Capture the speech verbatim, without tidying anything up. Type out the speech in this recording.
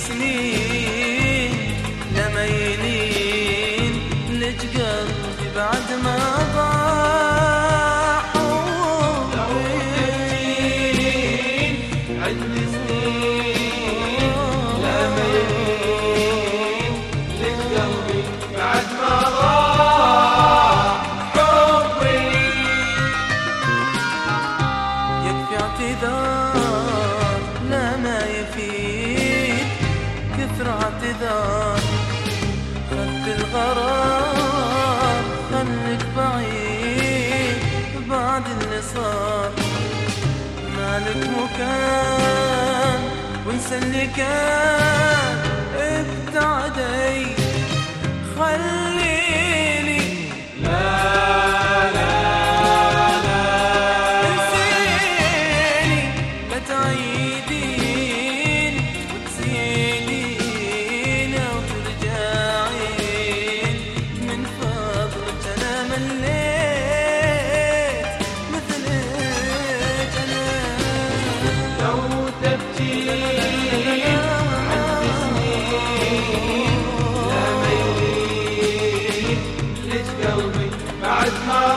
سنين لما يلين لج قلبي بعد ما ضاع حبي. عندي سنين لما يلين لج قلبي بعد ما ضاع حبي. يكفي اعتذار لا ما يفيد كثر اعتذار. خدت القرار خليك بعيد بعد اللي صار. مالك مكان وانسى اللي كان. ابتعدي خليني لا لا لا انسيني. لا تعيدين وتزيدين او ترجعين من فضلك. انا مليت مثلك انا. لو تبكين عندي سنين لا ما يلين لج قلبي بعد ما